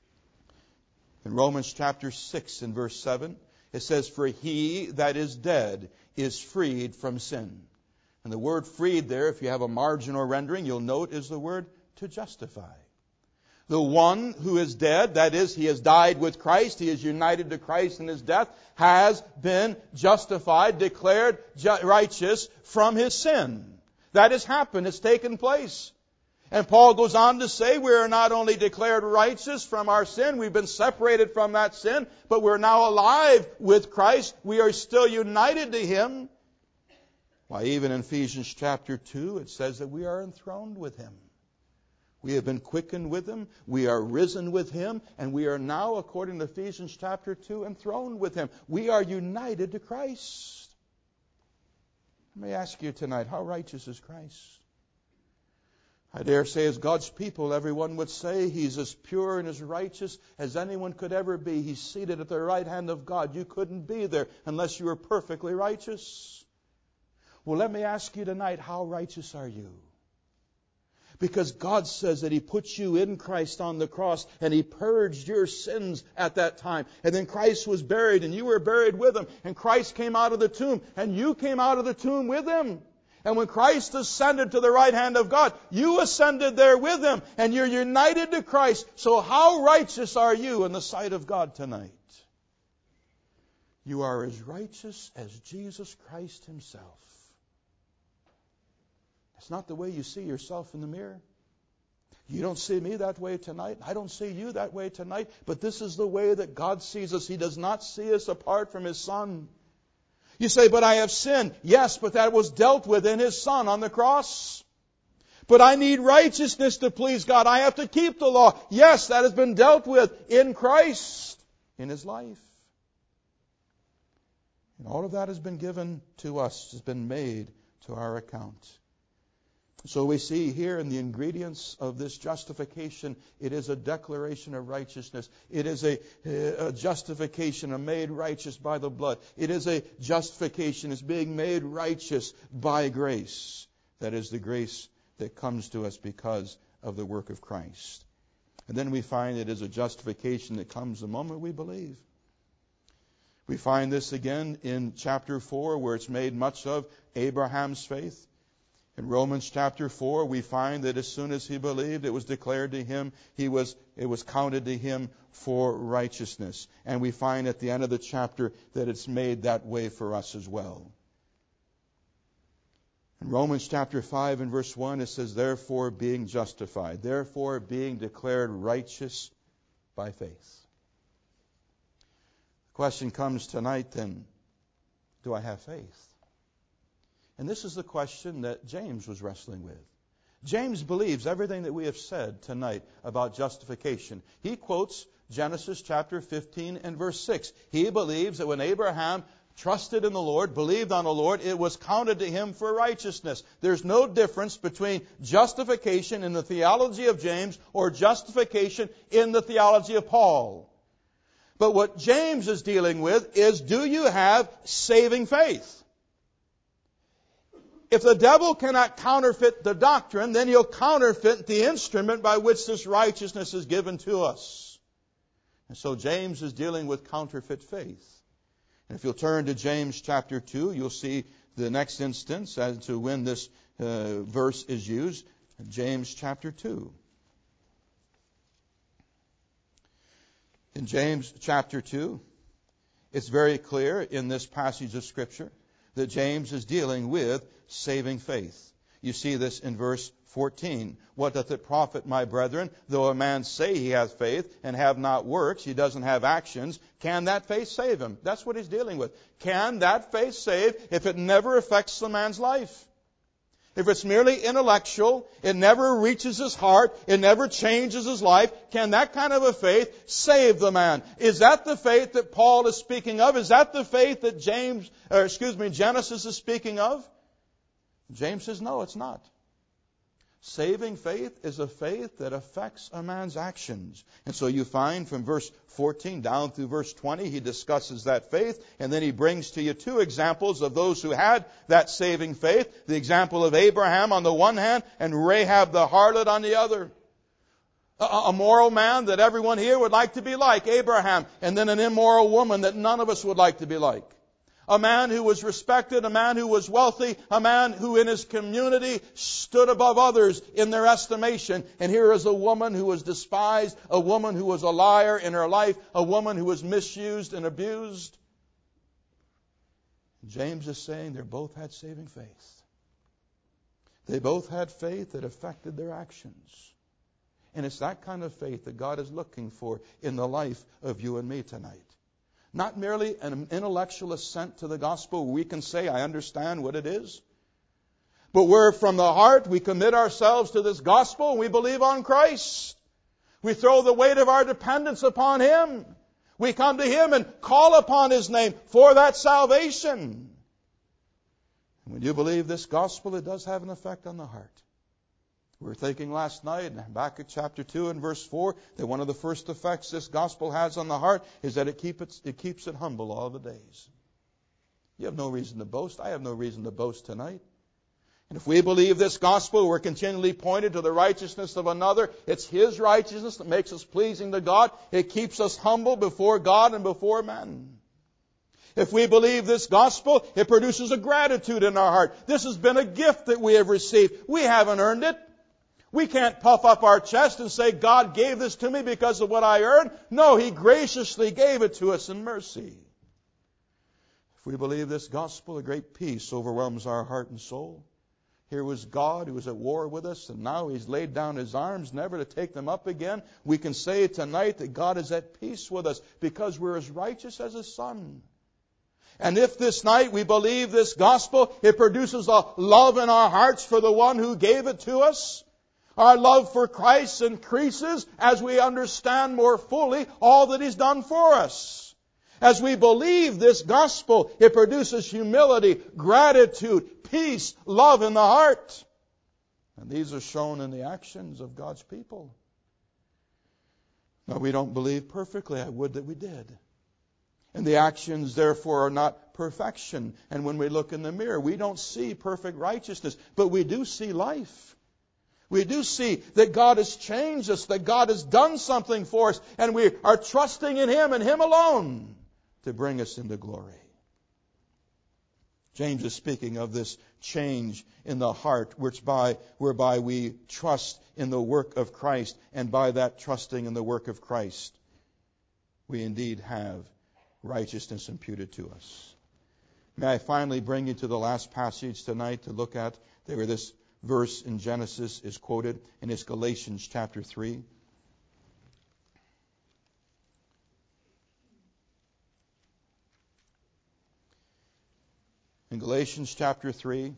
In Romans chapter 6 and verse 7, it says, for he that is dead is freed from sin. And the word freed there, if you have a marginal rendering, you'll note is the word to justify. The one who is dead, that is, he has died with Christ, he is united to Christ in His death, has been justified, declared righteous from his sin. That has happened, it's taken place. And Paul goes on to say we are not only declared righteous from our sin, we've been separated from that sin, but we're now alive with Christ. We are still united to Him. Why, even in Ephesians chapter 2, it says that we are enthroned with Him. We have been quickened with Him. We are risen with Him. And we are now, according to Ephesians chapter 2, enthroned with Him. We are united to Christ. Let me ask you tonight, how righteous is Christ? I dare say as God's people, everyone would say He's as pure and as righteous as anyone could ever be. He's seated at the right hand of God. You couldn't be there unless you were perfectly righteous. Well, let me ask you tonight, how righteous are you? Because God says that He put you in Christ on the cross and He purged your sins at that time. And then Christ was buried and you were buried with Him. And Christ came out of the tomb and you came out of the tomb with Him. And when Christ ascended to the right hand of God, you ascended there with Him. And you're united to Christ. So how righteous are you in the sight of God tonight? You are as righteous as Jesus Christ Himself. It's not the way you see yourself in the mirror. You don't see me that way tonight. I don't see you that way tonight. But this is the way that God sees us. He does not see us apart from His Son. You say, but I have sinned. Yes, but that was dealt with in His Son on the cross. But I need righteousness to please God. I have to keep the law. Yes, that has been dealt with in Christ, in His life. And all of that has been given to us, has been made to our account. So we see here in the ingredients of this justification, it is a declaration of righteousness. It is a justification, a made righteous by the blood. It is a justification, it's being made righteous by grace. That is the grace that comes to us because of the work of Christ. And then we find it is a justification that comes the moment we believe. We find this again in chapter 4 where it's made much of Abraham's faith. In Romans chapter 4, we find that as soon as he believed, it was declared to him, it was counted to him for righteousness. And we find at the end of the chapter that it's made that way for us as well. In Romans chapter 5 and verse 1, it says, therefore being justified, therefore being declared righteous by faith. The question comes tonight then, do I have faith? And this is the question that James was wrestling with. James believes everything that we have said tonight about justification. He quotes Genesis chapter 15 and verse 6. He believes that when Abraham trusted in the Lord, believed on the Lord, it was counted to him for righteousness. There's no difference between justification in the theology of James or justification in the theology of Paul. But what James is dealing with is, do you have saving faith? If the devil cannot counterfeit the doctrine, then he'll counterfeit the instrument by which this righteousness is given to us. And so James is dealing with counterfeit faith. And if you'll turn to James chapter 2, you'll see the next instance as to when this verse is used. James chapter 2. In James chapter 2, it's very clear in this passage of Scripture that James is dealing with saving faith. You see this in verse 14. What doth it profit, my brethren, though a man say he hath faith and have not works, he doesn't have actions, can that faith save him? That's what he's dealing with. Can that faith save if it never affects the man's life? If it's merely intellectual, it never reaches his heart, it never changes his life, can that kind of a faith save the man? Is that the faith that Paul is speaking of? Is that the faith that Genesis is speaking of? James says, no, it's not. Saving faith is a faith that affects a man's actions. And so you find from verse 14 down through verse 20, he discusses that faith, and then he brings to you two examples of those who had that saving faith. The example of Abraham on the one hand, and Rahab the harlot on the other. A moral man that everyone here would like to be like, Abraham, and then an immoral woman that none of us would like to be like. A man who was respected, a man who was wealthy, a man who in his community stood above others in their estimation. And here is a woman who was despised, a woman who was a liar in her life, a woman who was misused and abused. James is saying they both had saving faith. They both had faith that affected their actions. And it's that kind of faith that God is looking for in the life of you and me tonight. Not merely an intellectual assent to the gospel where we can say, I understand what it is. But where from the heart we commit ourselves to this gospel and we believe on Christ. We throw the weight of our dependence upon Him. We come to Him and call upon His name for that salvation. And when you believe this gospel, it does have an effect on the heart. We were thinking last night, back at chapter 2 and verse 4, that one of the first effects this gospel has on the heart is that it keeps it humble all the days. You have no reason to boast. I have no reason to boast tonight. And if we believe this gospel, we're continually pointed to the righteousness of another. It's His righteousness that makes us pleasing to God. It keeps us humble before God and before men. If we believe this gospel, it produces a gratitude in our heart. This has been a gift that we have received. We haven't earned it. We can't puff up our chest and say, God gave this to me because of what I earned. No, He graciously gave it to us in mercy. If we believe this gospel, a great peace overwhelms our heart and soul. Here was God who was at war with us, and now He's laid down His arms, never to take them up again. We can say tonight that God is at peace with us because we're as righteous as His Son. And if this night we believe this gospel, it produces a love in our hearts for the one who gave it to us. Our love for Christ increases as we understand more fully all that He's done for us. As we believe this gospel, it produces humility, gratitude, peace, love in the heart. And these are shown in the actions of God's people. Now, we don't believe perfectly. I would that we did. And the actions, therefore, are not perfection. And when we look in the mirror, we don't see perfect righteousness, but we do see life. We do see that God has changed us, that God has done something for us, and we are trusting in Him and Him alone to bring us into glory. James is speaking of this change in the heart, whereby we trust in the work of Christ, and by that trusting in the work of Christ, we indeed have righteousness imputed to us. May I finally bring you to the last passage tonight to look at, where this verse in Genesis is quoted, and it's Galatians chapter 3. In Galatians chapter 3,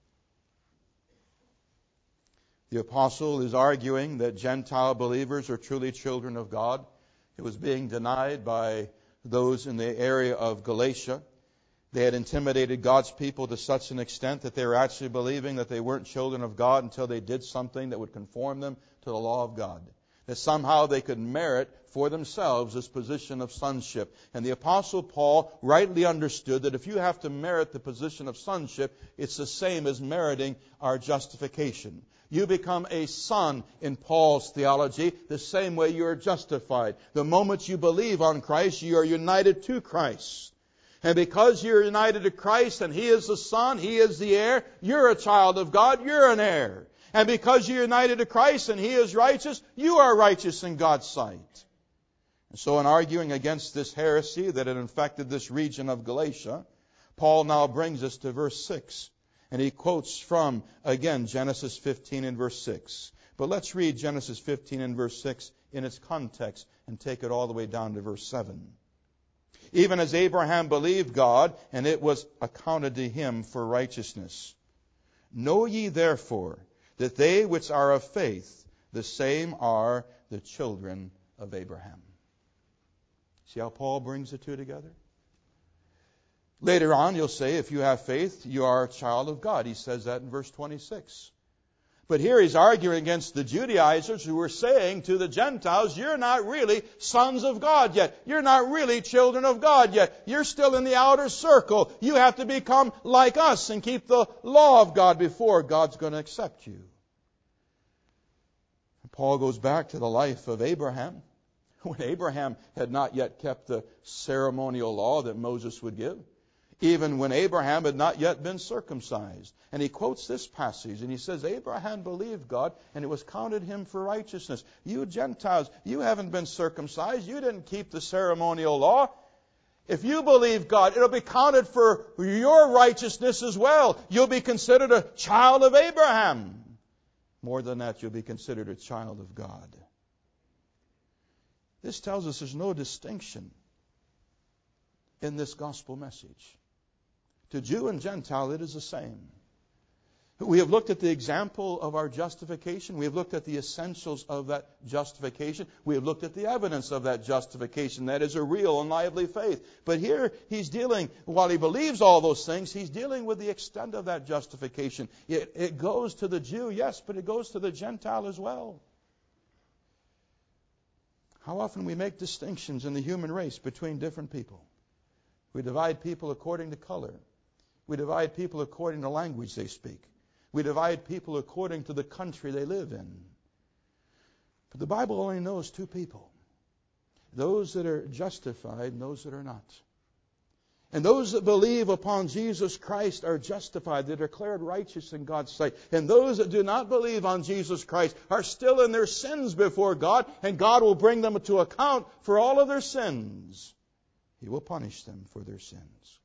the apostle is arguing that Gentile believers are truly children of God. It was being denied by those in the area of Galatia. They had intimidated God's people to such an extent that they were actually believing that they weren't children of God until they did something that would conform them to the law of God. That somehow they could merit for themselves this position of sonship. And the Apostle Paul rightly understood that if you have to merit the position of sonship, it's the same as meriting our justification. You become a son in Paul's theology the same way you are justified. The moment you believe on Christ, you are united to Christ. And because you're united to Christ and He is the Son, He is the heir, you're a child of God, you're an heir. And because you're united to Christ and He is righteous, you are righteous in God's sight. And so in arguing against this heresy that had infected this region of Galatia, Paul now brings us to verse 6. And he quotes from, again, Genesis 15 and verse 6. But let's read Genesis 15 and verse 6 in its context and take it all the way down to verse 7. Even as Abraham believed God, and it was accounted to him for righteousness. Know ye therefore that they which are of faith, the same are the children of Abraham. See how Paul brings the two together? Later on, you'll say, if you have faith, you are a child of God. He says that in verse 26. But here he's arguing against the Judaizers who were saying to the Gentiles, you're not really sons of God yet. You're not really children of God yet. You're still in the outer circle. You have to become like us and keep the law of God before God's going to accept you. And Paul goes back to the life of Abraham, when Abraham had not yet kept the ceremonial law that Moses would give. Even when Abraham had not yet been circumcised. And he quotes this passage and he says, Abraham believed God and it was counted him for righteousness. You Gentiles, you haven't been circumcised. You didn't keep the ceremonial law. If you believe God, it'll be counted for your righteousness as well. You'll be considered a child of Abraham. More than that, you'll be considered a child of God. This tells us there's no distinction in this gospel message. To Jew and Gentile, it is the same. We have looked at the example of our justification. We have looked at the essentials of that justification. We have looked at the evidence of that justification. That is a real and lively faith. But here he's dealing, while he believes all those things, he's dealing with the extent of that justification. It goes to the Jew, yes, but it goes to the Gentile as well. How often we make distinctions in the human race between different people. We divide people according to color. We divide people according to language they speak. We divide people according to the country they live in. But the Bible only knows two people. Those that are justified and those that are not. And those that believe upon Jesus Christ are justified. They're declared righteous in God's sight. And those that do not believe on Jesus Christ are still in their sins before God. And God will bring them to account for all of their sins. He will punish them for their sins.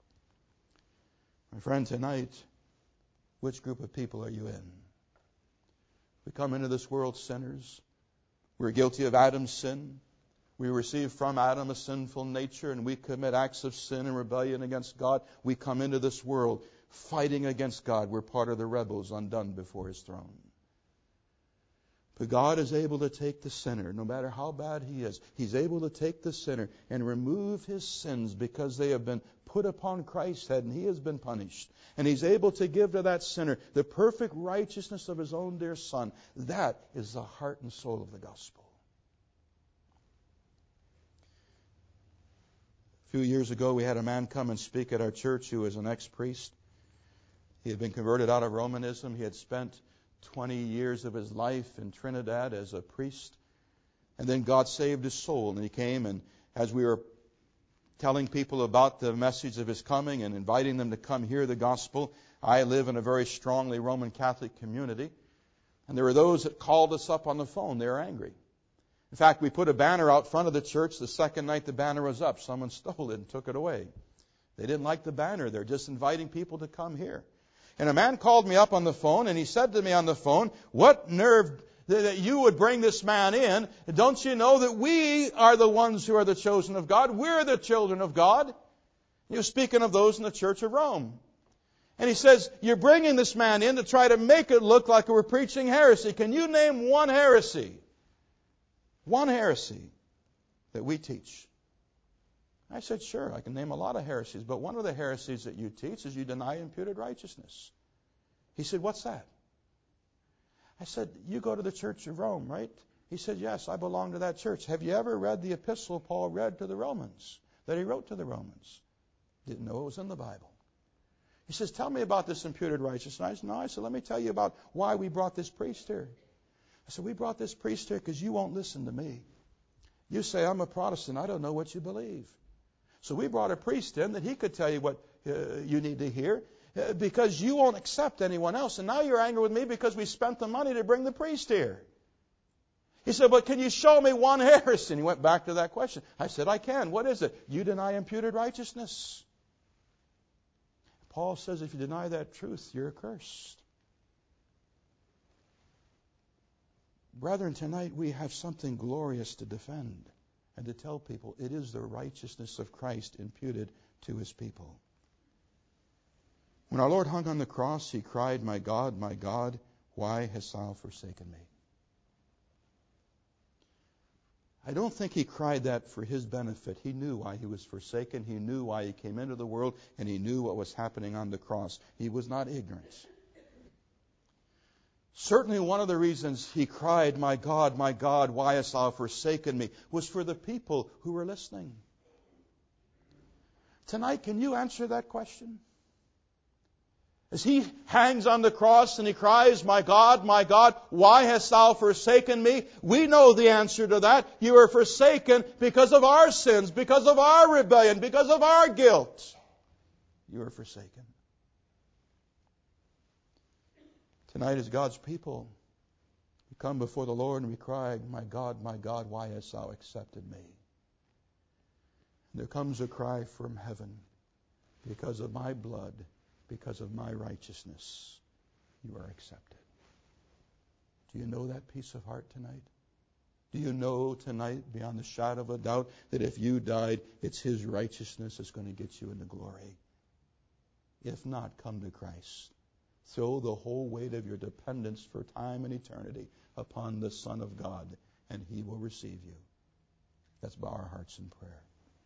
My friend, tonight, which group of people are you in? We come into this world sinners. We're guilty of Adam's sin. We receive from Adam a sinful nature, and we commit acts of sin and rebellion against God. We come into this world fighting against God. We're part of the rebels undone before His throne. But God is able to take the sinner, no matter how bad he is. He's able to take the sinner and remove his sins because they have been put upon Christ's head and he has been punished. And He's able to give to that sinner the perfect righteousness of His own dear Son. That is the heart and soul of the gospel. A few years ago, we had a man come and speak at our church who was an ex-priest. He had been converted out of Romanism. He had spent 20 years of his life in Trinidad as a priest. And then God saved his soul. And he came, and as we were telling people about the message of his coming and inviting them to come hear the gospel, I live in a very strongly Roman Catholic community. And there were those that called us up on the phone. They were angry. In fact, we put a banner out front of the church. The second night the banner was up, someone stole it and took it away. They didn't like the banner. They're just inviting people to come here. And a man called me up on the phone, and he said to me on the phone, "What nerve that you would bring this man in? Don't you know that we are the ones who are the chosen of God? We're the children of God." He was speaking of those in the Church of Rome. And he says, "You're bringing this man in to try to make it look like we're preaching heresy. Can you name one heresy? One heresy that we teach?" I said, "Sure, I can name a lot of heresies, but one of the heresies that you teach is you deny imputed righteousness." He said, "What's that?" I said, "You go to the Church of Rome, right?" He said, "Yes, I belong to that church." "Have you ever read the epistle Paul read to the Romans, that he wrote to the Romans?" Didn't know it was in the Bible. He says, "Tell me about this imputed righteousness." I said, "No." I said, "Let me tell you about why we brought this priest here." I said, "We brought this priest here because you won't listen to me. You say, 'I'm a Protestant. I don't know what you believe.' So we brought a priest in that he could tell you what you need to hear because you won't accept anyone else. And now you're angry with me because we spent the money to bring the priest here." He said, "But can you show me one heresy?" And he went back to that question. I said, "I can. What is it?" "You deny imputed righteousness." Paul says if you deny that truth, you're accursed. Brethren, tonight we have something glorious to defend and to tell people. It is the righteousness of Christ imputed to His people. When our Lord hung on the cross, He cried, my God, why hast thou forsaken me?" I don't think He cried that for His benefit. He knew why He was forsaken. He knew why He came into the world, and He knew what was happening on the cross. He was not ignorant. Certainly one of the reasons He cried, my God, why hast thou forsaken me?" was for the people who were listening. Tonight, can you answer that question? As He hangs on the cross and He cries, my God, why hast thou forsaken me?" We know the answer to that. You are forsaken because of our sins, because of our rebellion, because of our guilt. You are forsaken. Tonight, as God's people, we come before the Lord and we cry, my God, why hast thou accepted me?" And there comes a cry from heaven, because of my blood, because of my righteousness, you are accepted. Do you know that peace of heart tonight? Do you know tonight, beyond the shadow of a doubt, that if you died, it's His righteousness that's going to get you into glory? If not, come to Christ. Throw the whole weight of your dependence for time and eternity upon the Son of God, and He will receive you. Let's bow our hearts in prayer.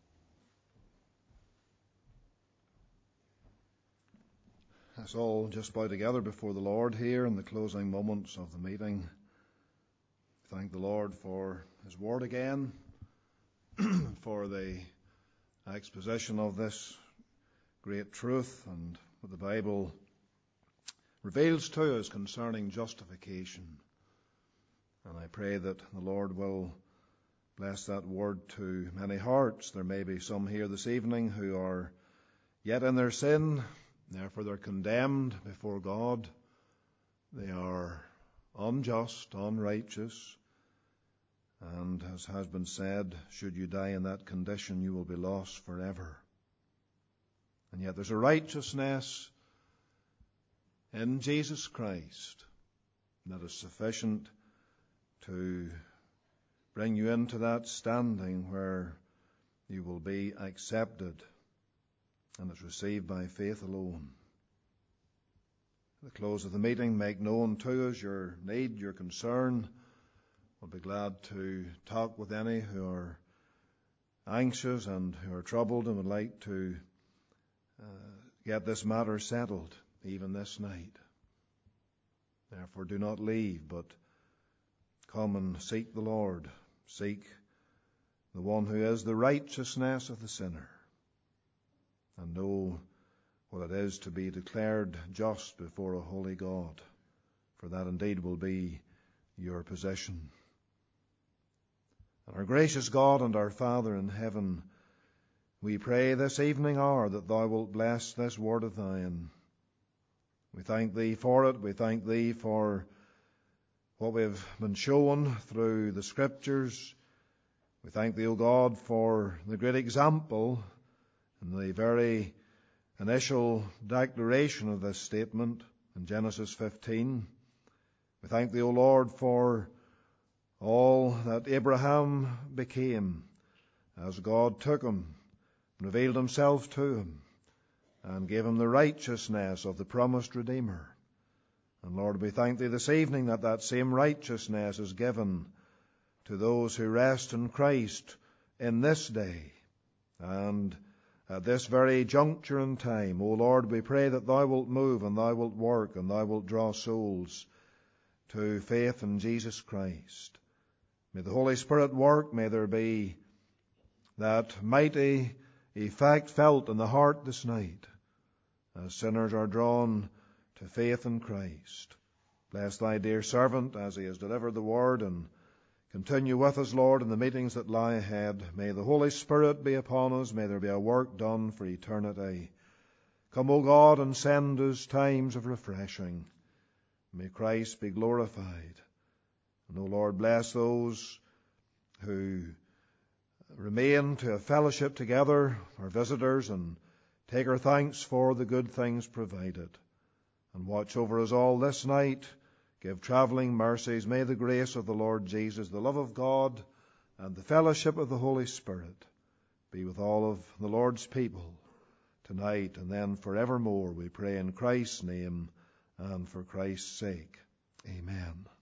Let's all just bow together before the Lord here in the closing moments of the meeting. Thank the Lord for His Word again, for the exposition of this great truth and what the Bible reveals to us concerning justification. And I pray that the Lord will bless that word to many hearts. There may be some here this evening who are yet in their sin, therefore they're condemned before God. They are unjust, unrighteous, and as has been said, should you die in that condition, you will be lost forever. And yet there's a righteousness in Jesus Christ that is sufficient to bring you into that standing where you will be accepted and it's received by faith alone. At the close of the meeting, make known to us your need, your concern. We'll be glad to talk with any who are anxious and who are troubled and would like to get this matter settled even this night. Therefore, do not leave, but come and seek the Lord. Seek the one who is the righteousness of the sinner, and know what it is to be declared just before a holy God, for that indeed will be your position. And our gracious God and our Father in heaven, we pray this evening hour that Thou wilt bless this word of Thine. We thank Thee for it. We thank Thee for what we've been shown through the Scriptures. We thank Thee, O God, for the great example in the very initial declaration of this statement in Genesis 15. We thank Thee, O Lord, for all that Abraham became as God took him, revealed Himself to him, and gave him the righteousness of the promised Redeemer. And Lord, we thank Thee this evening that that same righteousness is given to those who rest in Christ in this day and at this very juncture in time. O Lord, we pray that Thou wilt move and Thou wilt work and Thou wilt draw souls to faith in Jesus Christ. May the Holy Spirit work. May there be that mighty effect felt in the heart this night as sinners are drawn to faith in Christ. Bless Thy dear servant as he has delivered the word, and continue with us, Lord, in the meetings that lie ahead. May the Holy Spirit be upon us. May there be a work done for eternity. Come, O God, and send us times of refreshing. May Christ be glorified. And, O Lord, bless those who remain to have fellowship together, our visitors, and take our thanks for the good things provided. And watch over us all this night. Give travelling mercies. May the grace of the Lord Jesus, the love of God, and the fellowship of the Holy Spirit be with all of the Lord's people tonight and then forevermore, we pray in Christ's name and for Christ's sake. Amen.